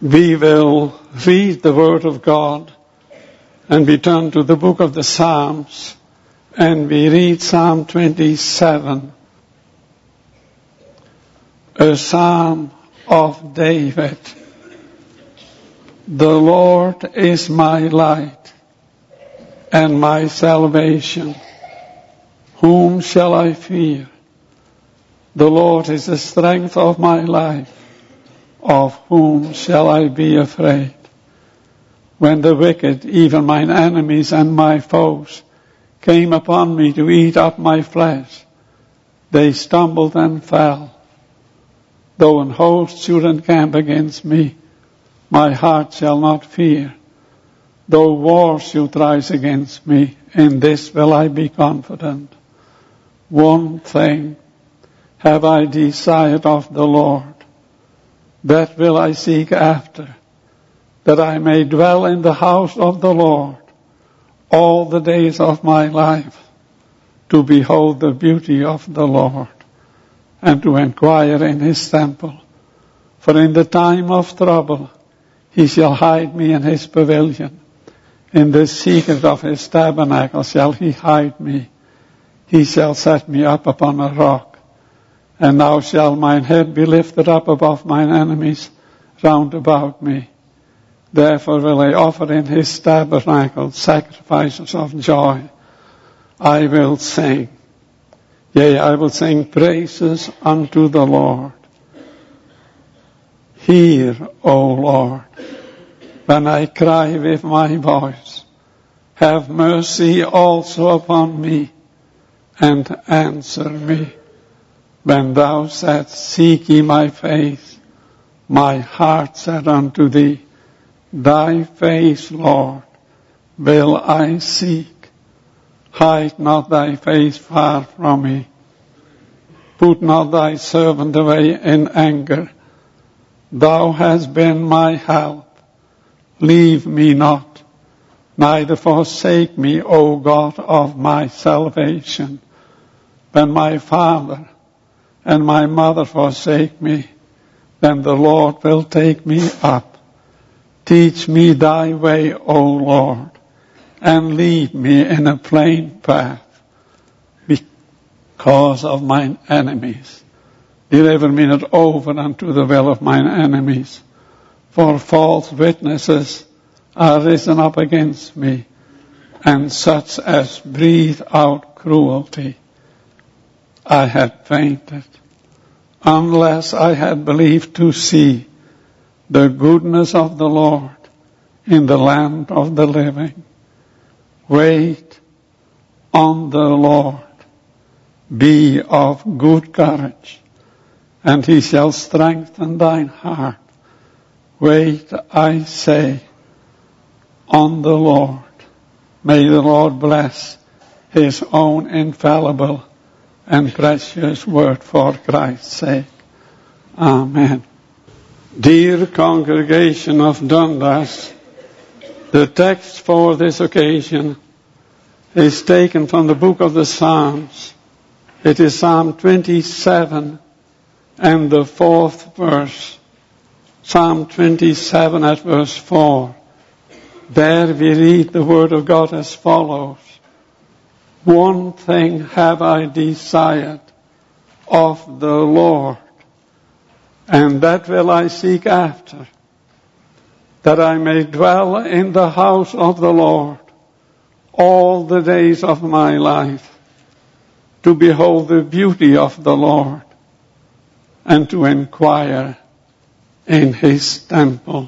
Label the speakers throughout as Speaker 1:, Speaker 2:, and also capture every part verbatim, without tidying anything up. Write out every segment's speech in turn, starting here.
Speaker 1: We will read the Word of God, and we turn to the book of the Psalms, and we read Psalm twenty-seven, a psalm of David. The Lord is my light and my salvation. Whom shall I fear? The Lord is the strength of my life. Of whom shall I be afraid? When the wicked, even mine enemies and my foes, came upon me to eat up my flesh, they stumbled and fell. Though an host should encamp against me, my heart shall not fear. Though war should rise against me, in this will I be confident. One thing have I desired of the Lord, that will I seek after, that I may dwell in the house of the Lord all the days of my life, to behold the beauty of the Lord, and to inquire in his temple. For in the time of trouble he shall hide me in his pavilion. In the secret of his tabernacle shall he hide me. He shall set me up upon a rock. And now shall mine head be lifted up above mine enemies round about me. Therefore will I offer in his tabernacle sacrifices of joy. I will sing. Yea, I will sing praises unto the Lord. Hear, O Lord, when I cry with my voice. Have mercy also upon me, and answer me. When thou saidst, seek ye my face, my heart said unto thee, thy face, Lord, will I seek. Hide not thy face far from me. Put not thy servant away in anger. Thou hast been my help. Leave me not, neither forsake me, O God of my salvation. When my father and my mother forsake me, then the Lord will take me up. Teach me thy way, O Lord, and lead me in a plain path because of mine enemies. Deliver me not over unto the will of mine enemies, for false witnesses are risen up against me, and such as breathe out cruelty. I had fainted, unless I had believed to see the goodness of the Lord in the land of the living. Wait on the Lord. Be of good courage, and he shall strengthen thine heart. Wait, I say, on the Lord. May the Lord bless his own infallible and precious word for Christ's sake. Amen. Dear congregation of Dundas, the text for this occasion is taken from the book of the Psalms. It is Psalm twenty-seven and the fourth verse. Psalm twenty-seven at verse four. There we read the word of God as follows. One thing have I desired of the Lord, and that will I seek after, that I may dwell in the house of the Lord all the days of my life, to behold the beauty of the Lord, and to inquire in his temple.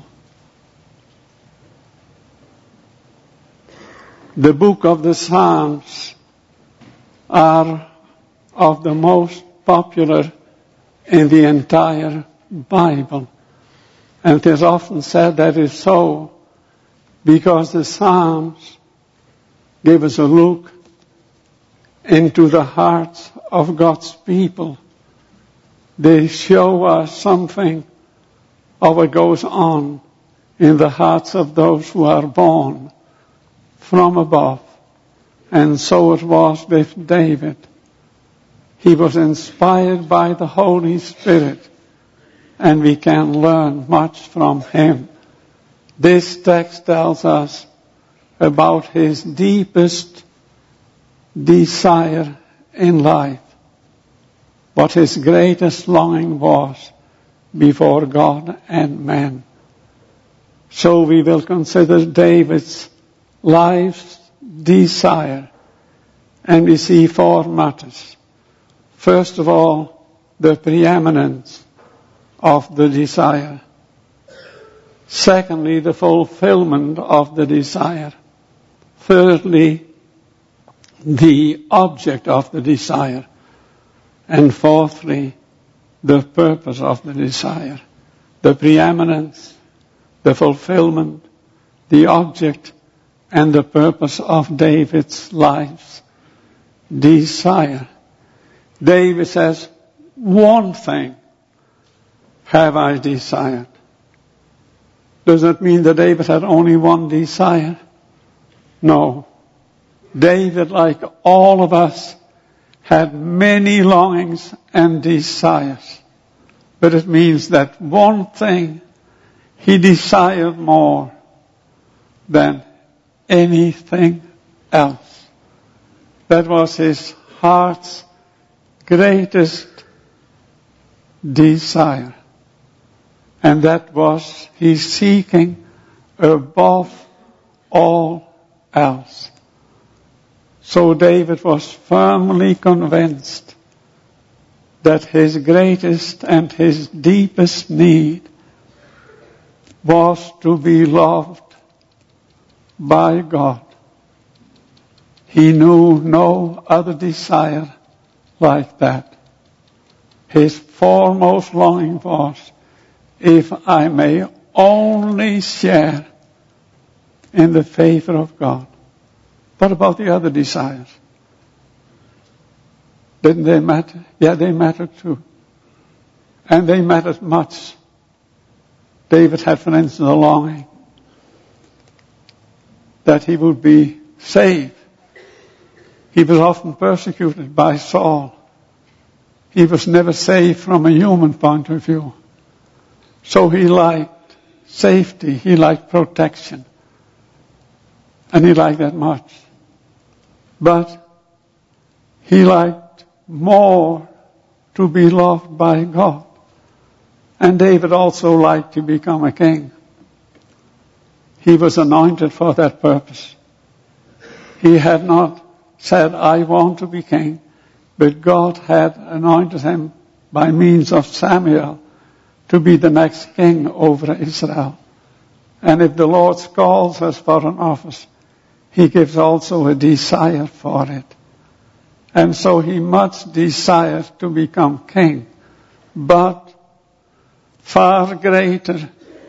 Speaker 1: The book of the Psalms are of the most popular in the entire Bible. And it is often said that is so because the Psalms give us a look into the hearts of God's people. They show us something of what goes on in the hearts of those who are born from above. And so it was with David. He was inspired by the Holy Spirit and we can learn much from him. This text tells us about his deepest desire in life, what his greatest longing was before God and man. So we will consider David's life's desire, and we see four matters. First of all, the preeminence of the desire. Secondly, the fulfillment of the desire. Thirdly, the object of the desire. And fourthly, the purpose of the desire. The preeminence, the fulfillment, the object, and the purpose of David's life's desire. David says, one thing have I desired. Does that mean that David had only one desire? No. David, like all of us, had many longings and desires. But it means that one thing he desired more than anything else. That was his heart's greatest desire. And that was he's seeking above all else. So David was firmly convinced that his greatest and his deepest need was to be loved by God. He knew no other desire like that. His foremost longing was, if I may only share in the favor of God. What about the other desires? Didn't they matter? Yeah, they mattered too. And they mattered much. David had, for instance, a longing that he would be saved. He was often persecuted by Saul. He was never saved from a human point of view. So he liked safety, he liked protection. And he liked that much. But he liked more to be loved by God. And David also liked to become a king. He was anointed for that purpose. He had not said, I want to be king, but God had anointed him by means of Samuel to be the next king over Israel. And if the Lord calls us for an office, he gives also a desire for it. And so he much desired to become king. But far greater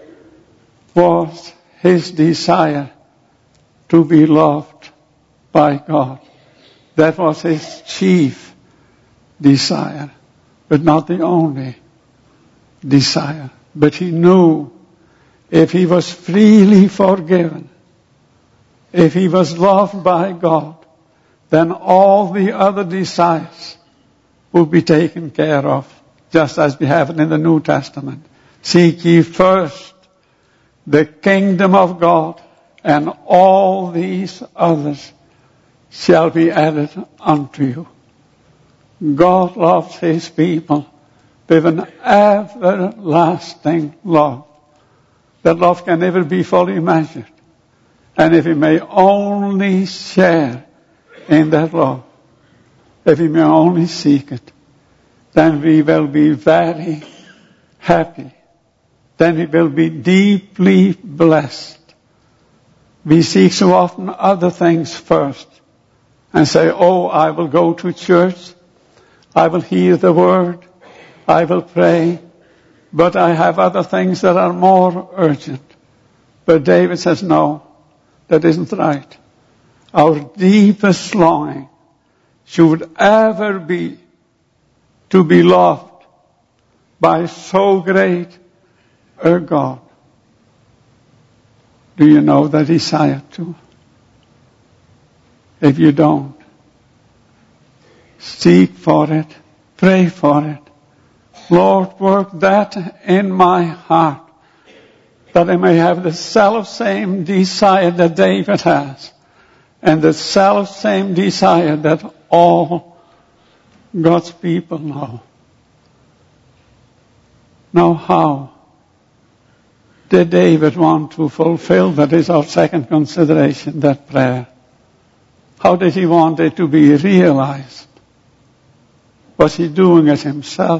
Speaker 1: was his desire to be loved by God. That was his chief desire, but not the only desire. But he knew if he was freely forgiven, if he was loved by God, then all the other desires would be taken care of, just as we have it in the New Testament. Seek ye first the kingdom of God, and all these others shall be added unto you. God loves his people with an everlasting love. That love can never be fully measured. And if we may only share in that love, if we may only seek it, then we will be very happy. Then we will be deeply blessed. We seek so often other things first and say, oh, I will go to church, I will hear the word, I will pray, but I have other things that are more urgent. But David says, no, that isn't right. Our deepest longing should ever be to be loved by so great a God. Do you know that desire too? If you don't, seek for it, pray for it, Lord, work that in my heart, that I may have the self-same desire that David has, and the self-same desire that all God's people know. Now how did David want to fulfill, that is our second consideration, that prayer? How did he want it to be realized? Was he doing it himself?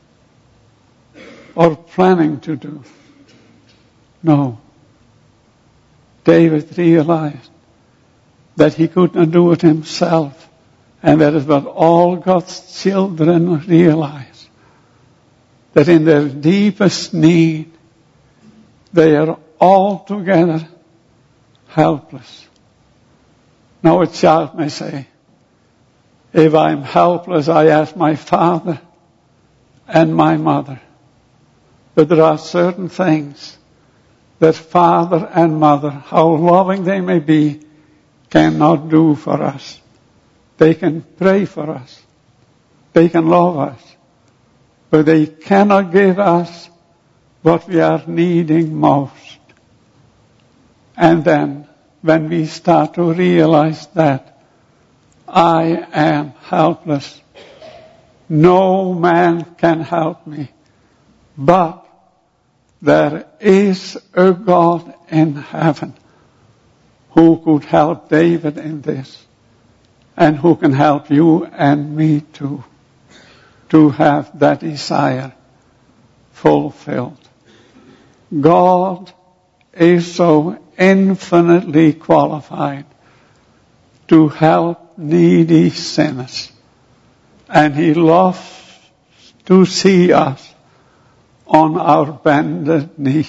Speaker 1: Or planning to do? No. David realized that he could not do it himself. And that is what all God's children realize. That in their deepest need, they are altogether helpless. Now a child may say, if I'm helpless, I ask my father and my mother. But there are certain things that father and mother, how loving they may be, cannot do for us. They can pray for us. They can love us. But they cannot give us what we are needing most. And then, when we start to realize that I am helpless, no man can help me, but there is a God in heaven who could help David in this, and who can help you and me too, to have that desire fulfilled. God is so infinitely qualified to help needy sinners, and He loves to see us on our bended knees.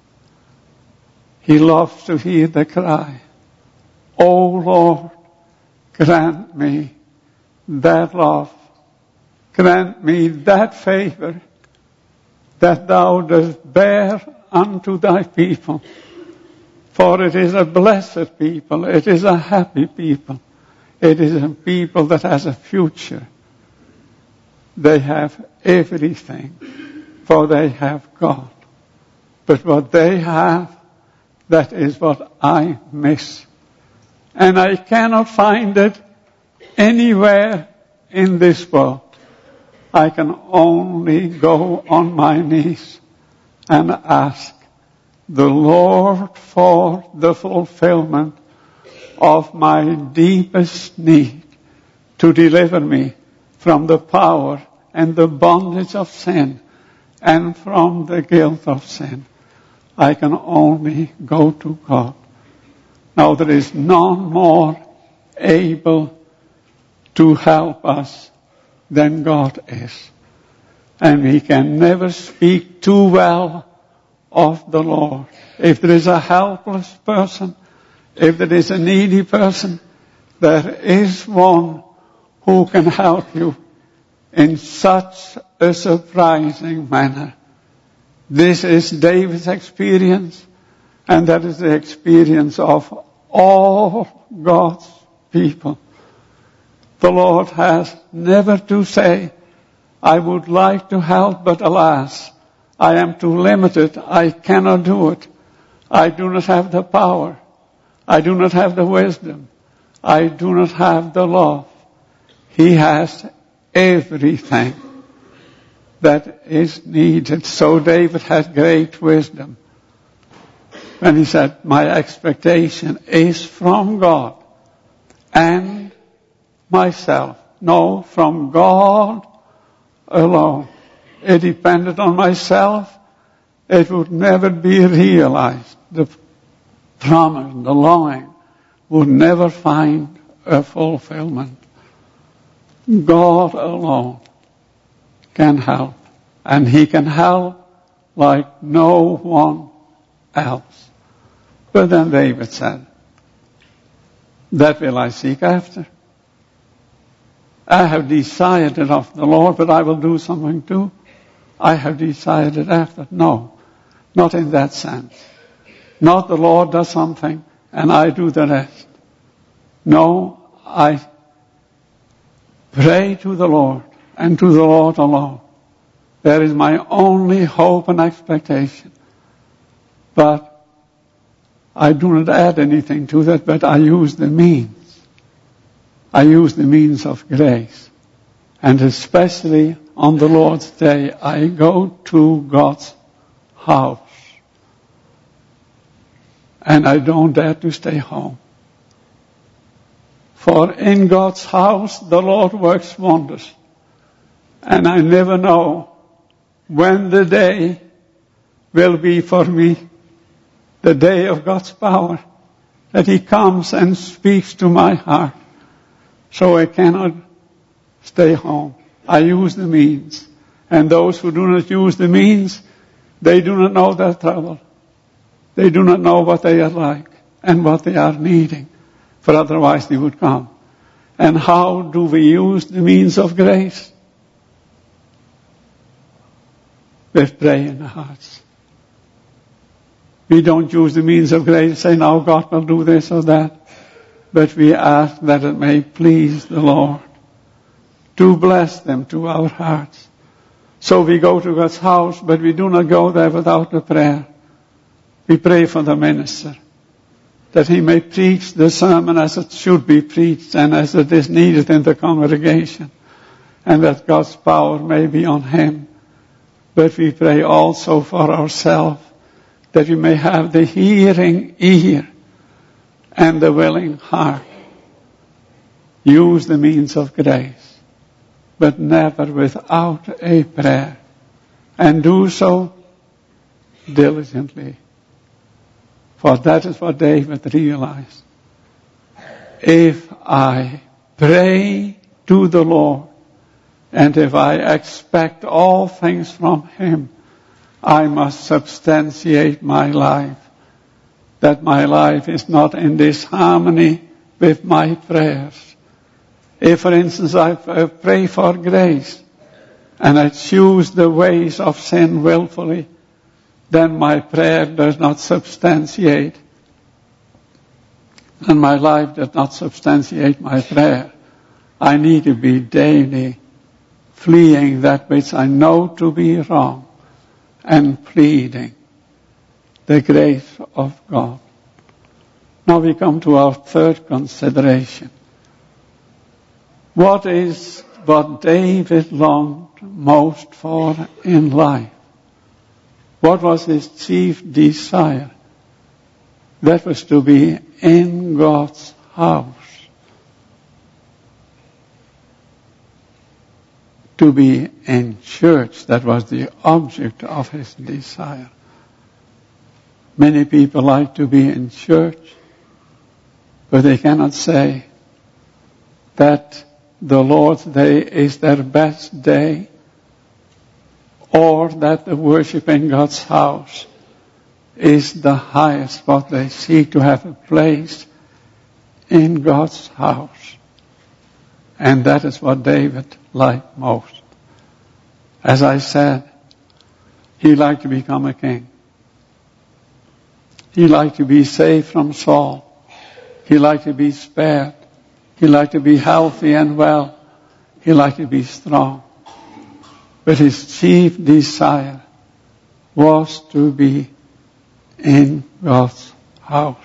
Speaker 1: He loves to hear the cry, "O Lord, grant me that love, grant me that favor that thou dost bear unto thy people. For it is a blessed people, it is a happy people, it is a people that has a future. They have everything, for they have God. But what they have, that is what I miss. And I cannot find it anywhere in this world. I can only go on my knees and ask the Lord for the fulfillment of my deepest need to deliver me from the power and the bondage of sin and from the guilt of sin. I can only go to God. Now there is none more able to help us than God is. And we can never speak too well of the Lord. If there is a helpless person, if there is a needy person, there is one who can help you in such a surprising manner. This is David's experience, and that is the experience of all God's people. The Lord has never to say, I would like to help, but alas, I am too limited, I cannot do it. I do not have the power. I do not have the wisdom. I do not have the love. He has everything that is needed. So David had great wisdom when he said, my expectation is from God and myself. No, from God alone. It depended on myself, it would never be realized. The promise, the longing would never find a fulfillment. God alone can help, and He can help like no one else. But then David said, that will I seek after. I have desired it of the Lord, but I will do something too. I have desired it after. No, not in that sense. Not the Lord does something and I do the rest. No, I pray to the Lord and to the Lord alone. There is my only hope and expectation. But I do not add anything to that, but I use the means. I use the means of grace. And especially on the Lord's Day, I go to God's house. And I don't dare to stay home. For in God's house, the Lord works wonders. And I never know when the day will be for me, the day of God's power, that He comes and speaks to my heart. So I cannot stay home. I use the means. And those who do not use the means, they do not know their trouble. They do not know what they are like and what they are needing. For otherwise they would come. And how do we use the means of grace? With prayer in the hearts. We don't use the means of grace, say, now God will do this or that. But we ask that it may please the Lord to bless them to our hearts. So we go to God's house, but we do not go there without a prayer. We pray for the minister, that he may preach the sermon as it should be preached and as it is needed in the congregation, and that God's power may be on him. But we pray also for ourselves, that we may have the hearing ear and the willing heart. Use the means of grace, but never without a prayer, and do so diligently. For that is what David realized. If I pray to the Lord, and if I expect all things from Him, I must substantiate my life. That my life is not in disharmony with my prayers. If, for instance, I pray for grace, and I choose the ways of sin willfully, then my prayer does not substantiate, and my life does not substantiate my prayer. I need to be daily fleeing that which I know to be wrong and pleading the grace of God. Now we come to our third consideration. What is what David longed most for in life? What was his chief desire? That was to be in God's house. To be in church, that was the object of his desire. Many people like to be in church, but they cannot say that the Lord's Day is their best day, or that the worship in God's house is the highest what they seek to have a place in God's house. And that is what David liked most. As I said, he liked to become a king. He liked to be saved from Saul. He liked to be spared. He liked to be healthy and well. He liked to be strong. But his chief desire was to be in God's house,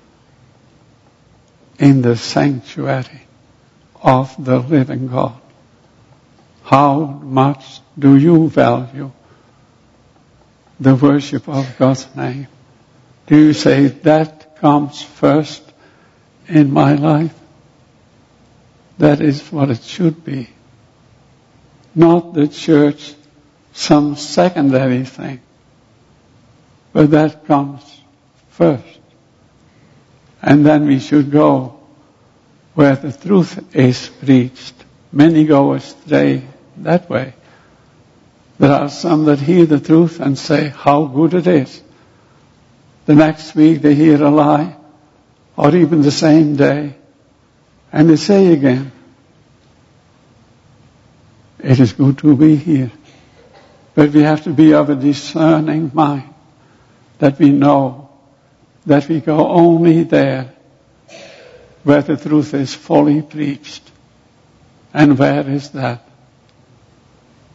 Speaker 1: in the sanctuary of the living God. How much do you value the worship of God's name? Do you say that comes first in my life? That is what it should be. Not the church, some secondary thing. But that comes first. And then we should go where the truth is preached. Many go astray that way. There are some that hear the truth and say how good it is. The next week they hear a lie, or even the same day, and they say again, it is good to be here. But we have to be of a discerning mind, that we know that we go only there where the truth is fully preached. And where is that?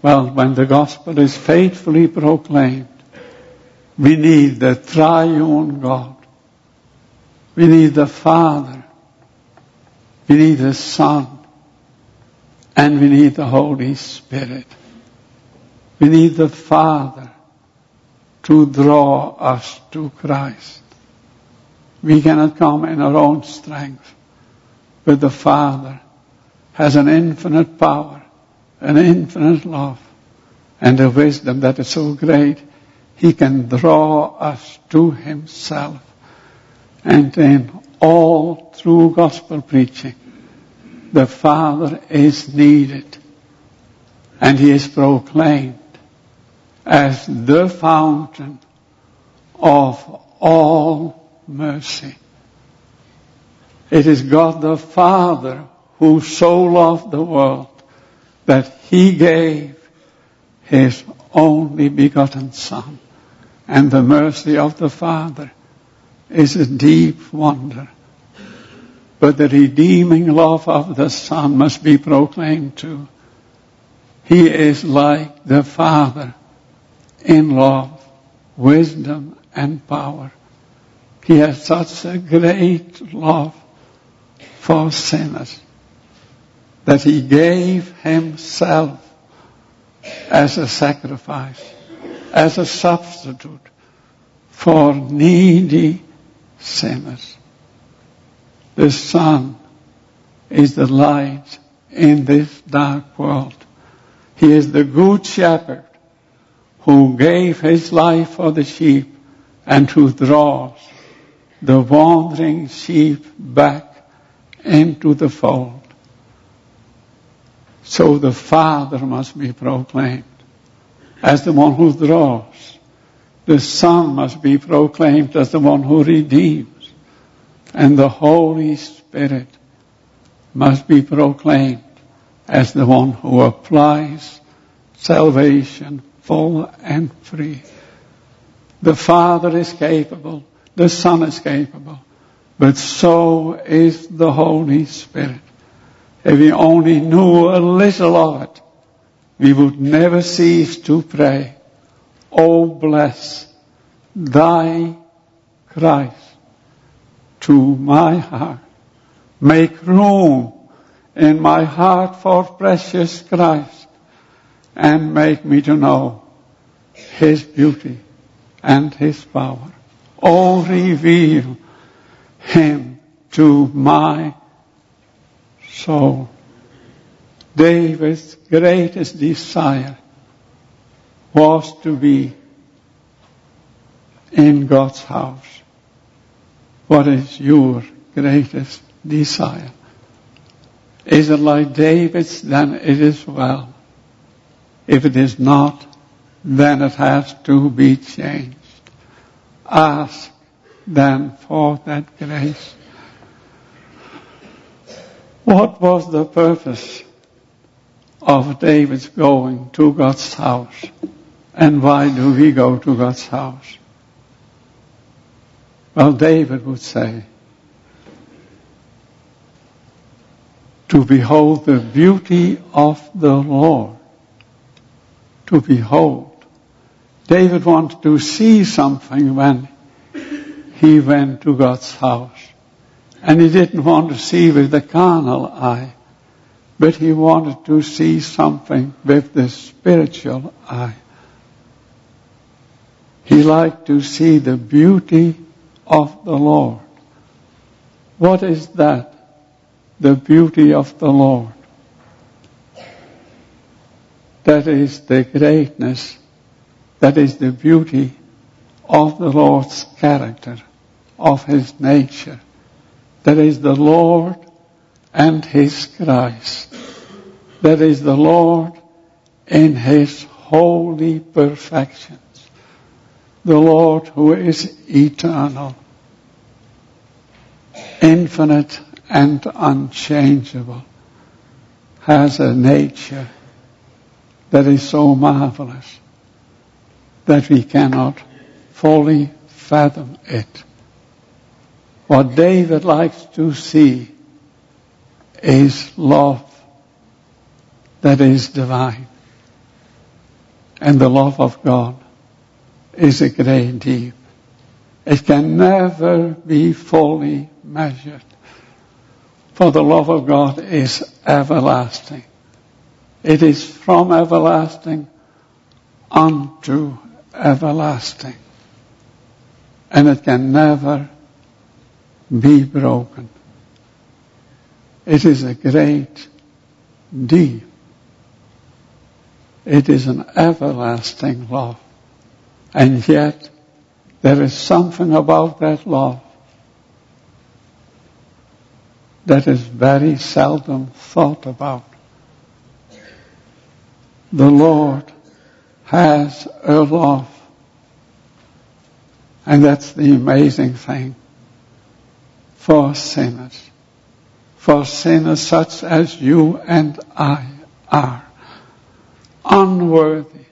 Speaker 1: Well, when the gospel is faithfully proclaimed, we need the triune God. We need the Father. We need the Son. And we need the Holy Spirit. We need the Father to draw us to Christ. We cannot come in our own strength, but the Father has an infinite power, an infinite love, and a wisdom that is so great, He can draw us to Himself. And in all true gospel preaching, the Father is needed, and He is proclaimed as the fountain of all mercy. It is God the Father who so loved the world that He gave His only begotten Son. And the mercy of the Father is a deep wonder. But the redeeming love of the Son must be proclaimed too. He is like the Father in love, wisdom, and power. He has such a great love for sinners that He gave Himself as a sacrifice, as a substitute for needy sinners. The Son is the light in this dark world. He is the good shepherd who gave His life for the sheep and who draws the wandering sheep back into the fold. So the Father must be proclaimed as the one who draws. The Son must be proclaimed as the one who redeems. And the Holy Spirit must be proclaimed as the one who applies salvation full and free. The Father is capable, the Son is capable, but so is the Holy Spirit. If we only knew a little of it, we would never cease to pray, "Oh, bless Thy Christ to my heart. Make room in my heart for precious Christ, and make me to know His beauty and His power. Oh, reveal Him to my soul." David's greatest desire was to be in God's house. What is your greatest desire? Is it like David's? Then it is well. If it is not, then it has to be changed. Ask then for that grace. What was the purpose of David's going to God's house? And why do we go to God's house? Well, David would say, to behold the beauty of the Lord. To behold. David wanted to see something when he went to God's house. And he didn't want to see with the carnal eye, but he wanted to see something with the spiritual eye. He liked to see the beauty of the Lord. What is that? The beauty of the Lord. That is the greatness, that is the beauty of the Lord's character, of His nature. That is the Lord and His Christ. That is the Lord in His holy perfections. The Lord who is eternal, infinite and unchangeable, has a nature that is so marvelous that we cannot fully fathom it. What David likes to see is love that is divine. And the love of God is a great deep. It can never be fully measured. For the love of God is everlasting. It is from everlasting unto everlasting. And it can never be broken. It is a great deep. It is an everlasting love. And yet, there is something about that love that is very seldom thought about. The Lord has a love. And that's the amazing thing for sinners. For sinners such as you and I are. Unworthy.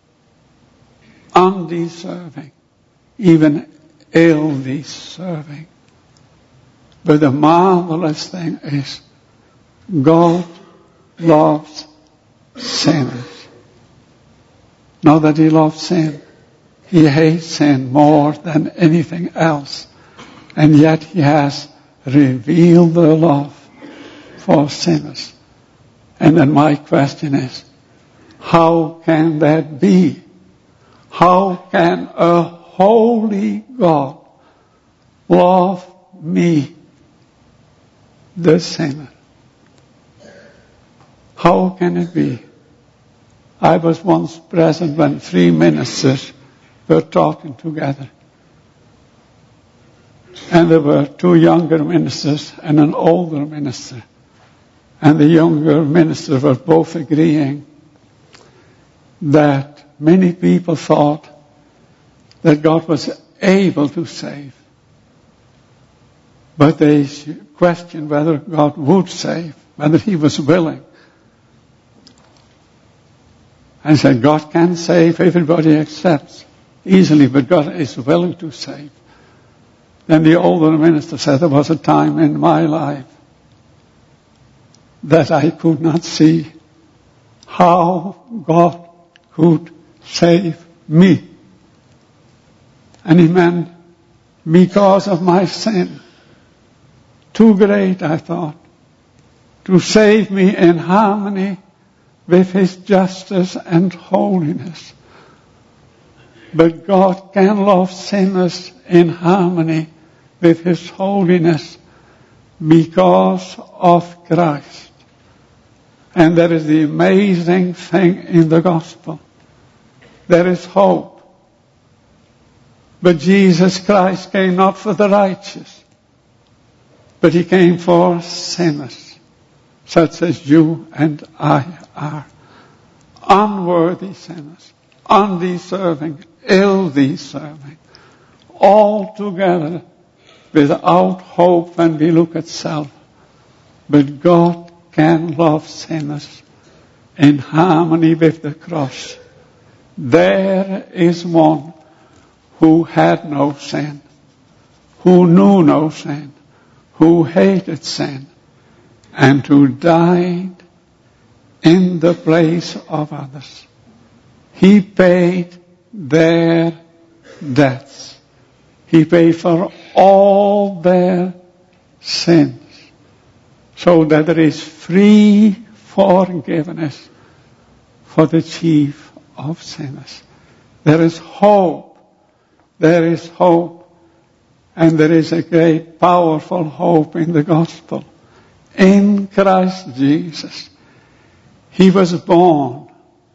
Speaker 1: Undeserving. Even ill-deserving. But the marvelous thing is, God loves sinners. Not that He loves sin. He hates sin more than anything else. And yet He has revealed the love for sinners. And then my question is, how can that be? How can a holy God love me, the sinner? How can it be? I was once present when three ministers were talking together. And there were two younger ministers and an older minister. And the younger ministers were both agreeing that many people thought that God was able to save. But they questioned whether God would save, whether He was willing. And said, God can save, everybody accepts easily, but God is willing to save. Then the older minister said, there was a time in my life that I could not see how God could save me. And he meant because of my sin. Too great, I thought, to save me in harmony with His justice and holiness. But God can love sinners in harmony with His holiness because of Christ. And that is the amazing thing in the gospel. There is hope. But Jesus Christ came not for the righteous, but He came for sinners, such as you and I are. Unworthy sinners, undeserving, ill-deserving, altogether without hope when we look at self. But God can love sinners in harmony with the cross. There is one who had no sin, who knew no sin, who hated sin, and who died in the place of others. He paid their debts. He paid for all their sins, so that there is free forgiveness for the chief of sinners. There is hope. There is hope. And there is a great, powerful hope in the gospel. In Christ Jesus. He was born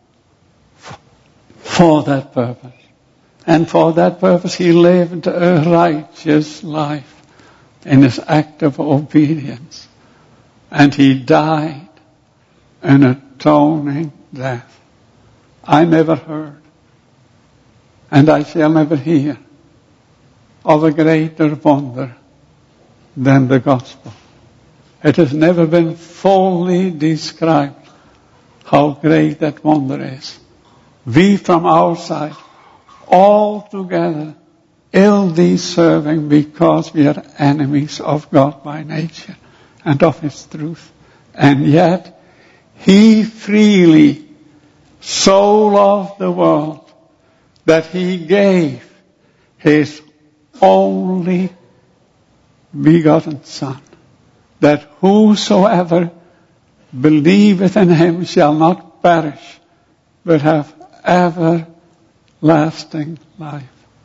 Speaker 1: for that purpose. And for that purpose He lived a righteous life in His act of obedience. And He died an atoning death. I never heard, and I shall never hear, of a greater wonder than the gospel. It has never been fully described how great that wonder is. We from our side, altogether ill-deserving because we are enemies of God by nature and of His truth. And yet, He freely so loved the world that he gave his only begotten Son, that whosoever believeth in him shall not perish, but have everlasting life.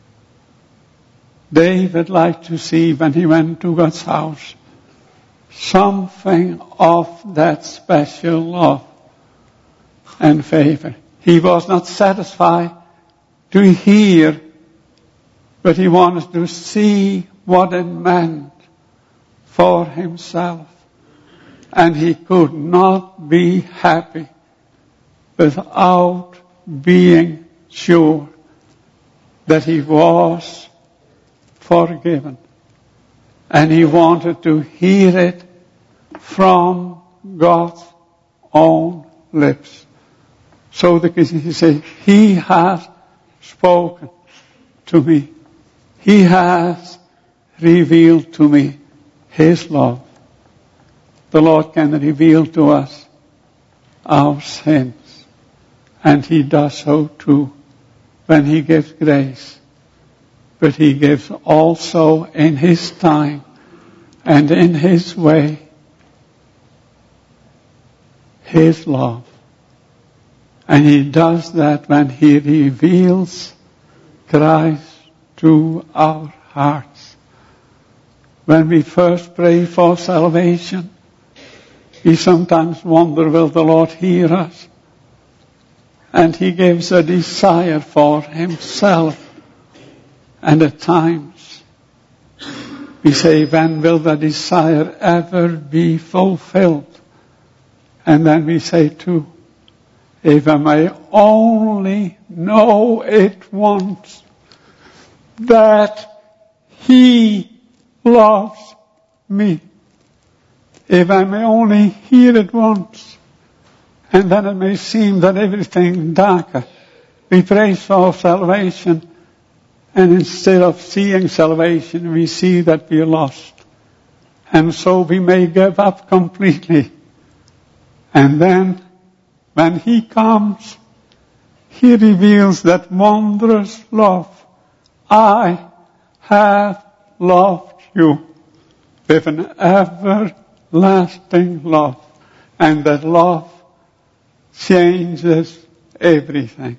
Speaker 1: David liked to see, when he went to God's house, something of that special love and favor. He was not satisfied to hear, but he wanted to see what it meant for himself. And he could not be happy without being sure that he was forgiven. And he wanted to hear it from God's own lips. So that he said, he has spoken to me. He has revealed to me his love. The Lord can reveal to us our sins. And he does so too when he gives grace. But he gives also in his time and in his way his love. And he does that when he reveals Christ to our hearts. When we first pray for salvation, we sometimes wonder, will the Lord hear us? And he gives a desire for himself. And at times, we say, when will the desire ever be fulfilled? And then we say too, if I may only know it once, that he loves me. If I may only hear it once, and then it may seem that everything darker. We pray for salvation, and instead of seeing salvation, we see that we are lost. And so we may give up completely. And then, when he comes, he reveals that wondrous love. I have loved you with an everlasting love. And that love changes everything.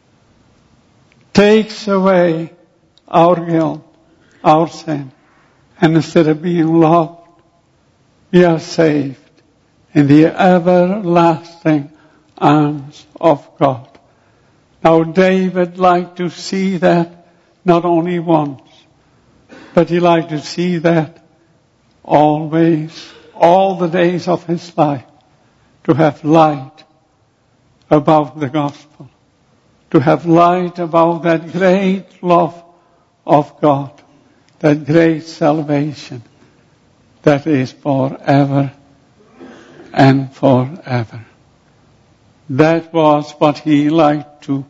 Speaker 1: Takes away our guilt, our sin. And instead of being loved, we are saved in the everlasting arms of God. Now David liked to see that not only once, but he liked to see that always, all the days of his life, to have light about the gospel, to have light about that great love of God, that great salvation that is forever and forever. That was what he liked to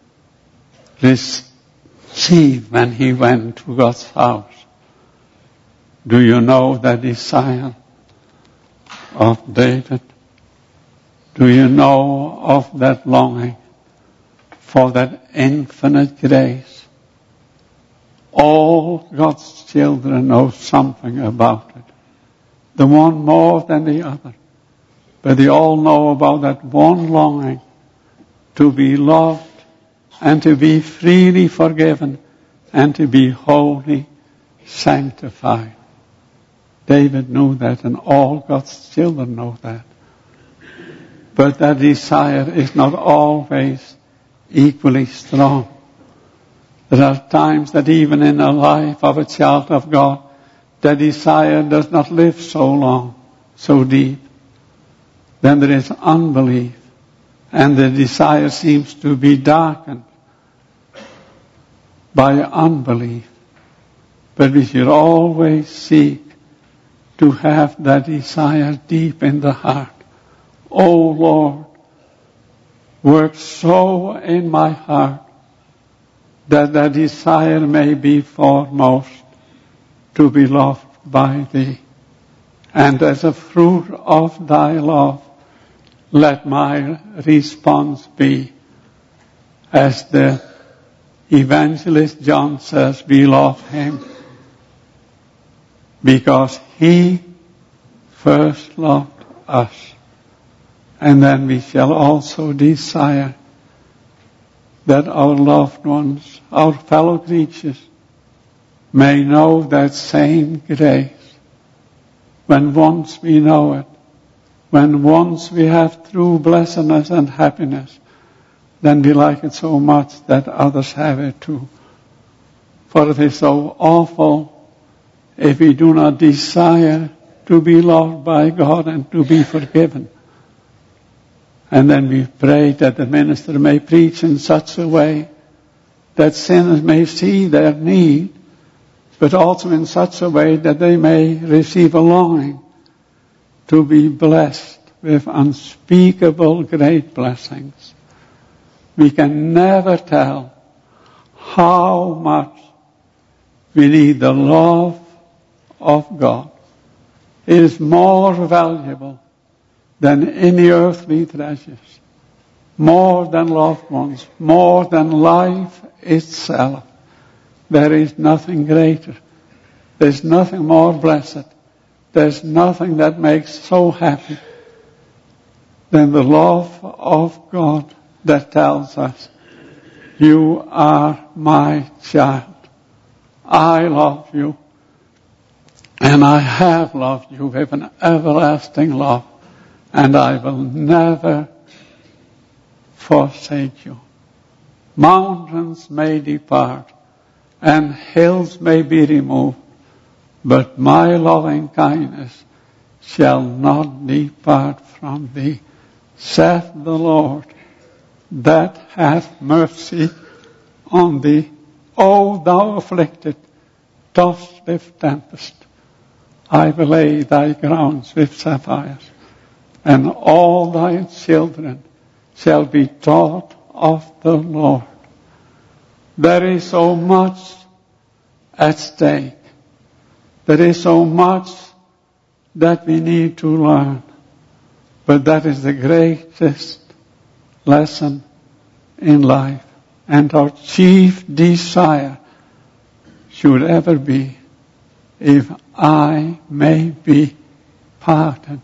Speaker 1: receive when he went to God's house. Do you know that desire of David? Do you know of that longing for that infinite grace? All God's children know something about it. The one more than the other. But they all know about that one longing to be loved and to be freely forgiven and to be wholly sanctified. David knew that, and all God's children know that. But that desire is not always equally strong. There are times that even in the life of a child of God, that desire does not live so long, so deep. Then there is unbelief, and the desire seems to be darkened by unbelief. But we should always seek to have that desire deep in the heart. Oh Lord, work so in my heart that that desire may be foremost to be loved by Thee. And as a fruit of Thy love, let my response be As the evangelist John says, we love him because he first loved us. And then we shall also desire that our loved ones, our fellow creatures, may know that same grace. When once we know it, when once we have true blessedness and happiness, then we like it so much that others have it too. For it is so awful if we do not desire to be loved by God and to be forgiven. And then we pray that the minister may preach in such a way that sinners may see their need, but also in such a way that they may receive a longing to be blessed with unspeakable great blessings. We can never tell how much we need the love of God. It is more valuable than any earthly treasures, more than loved ones, more than life itself. There is nothing greater. There's nothing more blessed. There's nothing that makes so happy than the love of God that tells us, you are my child. I love you. And I have loved you with an everlasting love. And I will never forsake you. Mountains may depart and hills may be removed, but my loving kindness shall not depart from thee, saith the Lord, that hath mercy on thee. O thou afflicted, tossed with tempest, I will lay thy grounds with sapphires, and all thy children shall be taught of the Lord. There is so much at stake. There is so much that we need to learn. But that is the greatest lesson in life. And our chief desire should ever be, if I may be pardoned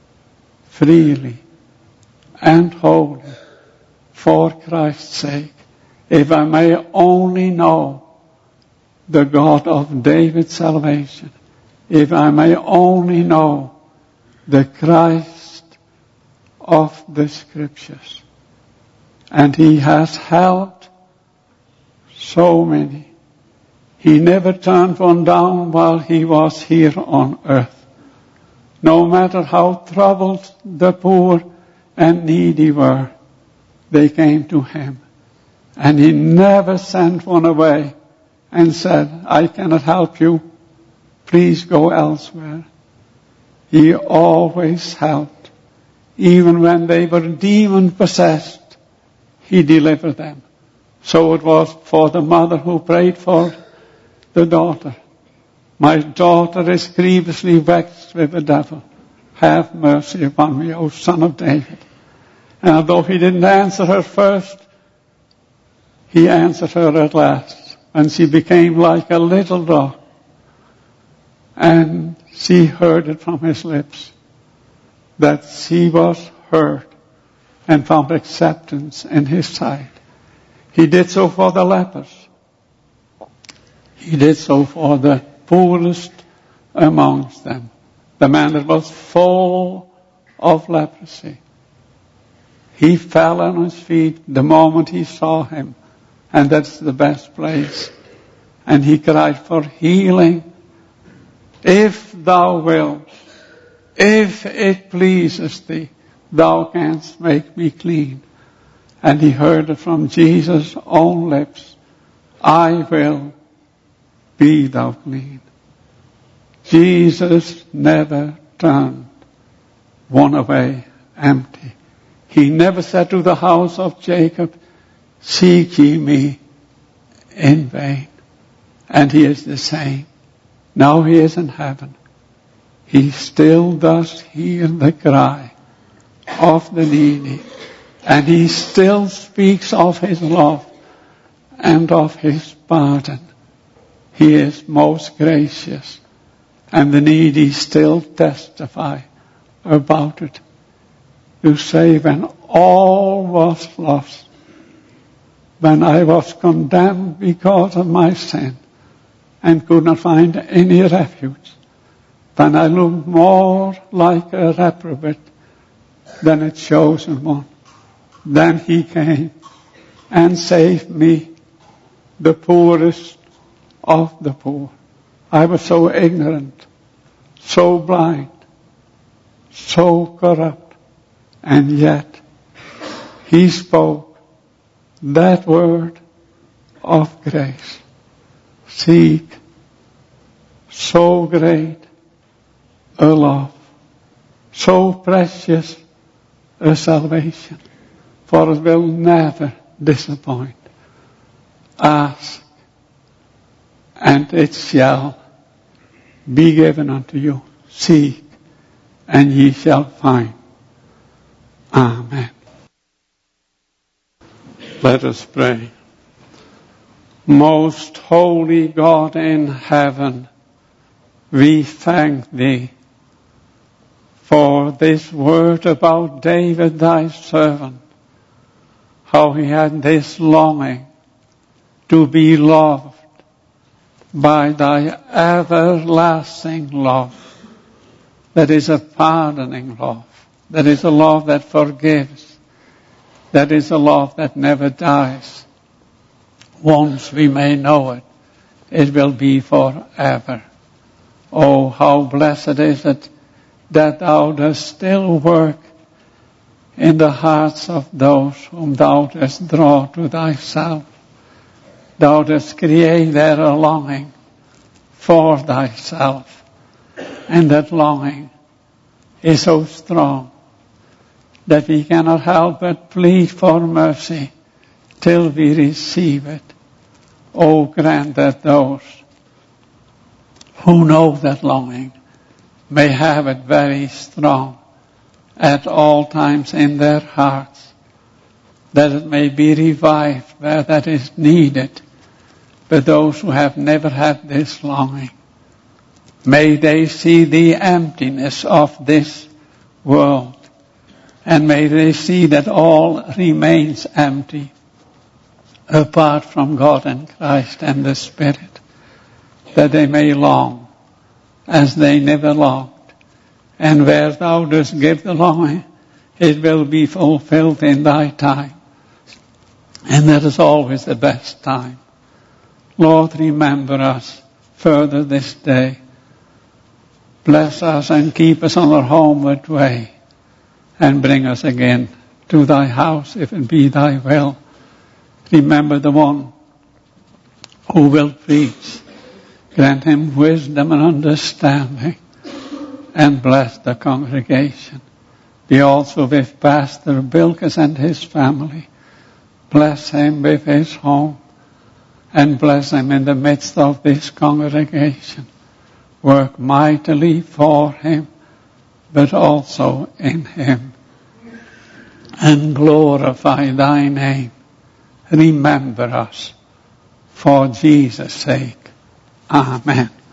Speaker 1: freely and wholly for Christ's sake, if I may only know the God of David's salvation, if I may only know the Christ of the Scriptures. And he has helped so many. He never turned one down while he was here on earth. No matter how troubled the poor and needy were, they came to him. And he never sent one away and said, I cannot help you. Please go elsewhere. He always helped. Even when they were demon-possessed, he delivered them. So it was for the mother who prayed for the daughter. My daughter is grievously vexed with the devil. Have mercy upon me, O Son of David. And although he didn't answer her first, he answered her at last. And she became like a little dog. And she heard it from his lips that she was heard and found acceptance in his sight. He did so for the lepers. He did so for the poorest amongst them. The man that was full of leprosy. He fell on his feet the moment he saw him. And that's the best place. And he cried for healing. If thou wilt, if it pleases thee, thou canst make me clean. And he heard it from Jesus' own lips. I will, be thou clean. Jesus never turned one away empty. He never said to the house of Jacob, seek ye me in vain. And he is the same. Now he is in heaven. He still does hear the cry of the needy And he still speaks of his love and of his pardon. He is most gracious. And the needy still testify about it. You say, when all was lost, when I was condemned because of my sin and could not find any refuge, when I looked more like a reprobate than a chosen one, then he came and saved me, the poorest of the poor. I was so ignorant, so blind, so corrupt, and yet he spoke that word of grace. Seek so great a love, so precious a salvation, for it will never disappoint. Ask, and it shall be given unto you. Seek, and ye shall find. Amen. Let us pray. Most holy God in heaven, we thank thee for this word about David thy servant, how he had this longing to be loved by thy everlasting love. That is a pardoning love. That is a love that forgives. That is a love that never dies. Once we may know it, it will be forever. Oh, how blessed is it that thou dost still work in the hearts of those whom thou dost draw to thyself. Thou dost create there a longing for thyself. And that longing is so strong that we cannot help but plead for mercy till we receive it. Oh, grant that those who know that longing may have it very strong at all times in their hearts, that it may be revived where that is needed. But those who have never had this longing, may they see the emptiness of this world, and may they see that all remains empty apart from God and Christ and the Spirit, that they may long as they never longed. And where thou dost give the longing, it will be fulfilled in thy time. And that is always the best time. Lord, remember us further this day. Bless us and keep us on our homeward way, and bring us again to thy house, if it be thy will. Remember the one who will preach. Grant him wisdom and understanding, and bless the congregation. Be also with Pastor Bilkes and his family. Bless him with his home, and bless him in the midst of this congregation. Work mightily for him, but also in him. And glorify thy name. Remember us for Jesus' sake. Amen.